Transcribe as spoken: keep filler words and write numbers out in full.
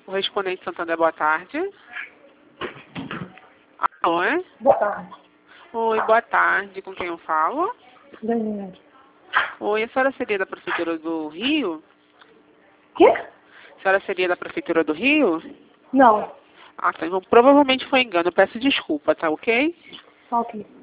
Correspondente Santander, boa tarde. Alô, é? Boa tarde. Oi, boa tarde. Com quem eu falo? Daniela. Oi, a senhora seria da Prefeitura do Rio? Quê? A senhora seria da Prefeitura do Rio? Não. Ah, tá. Então, provavelmente foi engano. Eu peço desculpa, tá ok? Ok.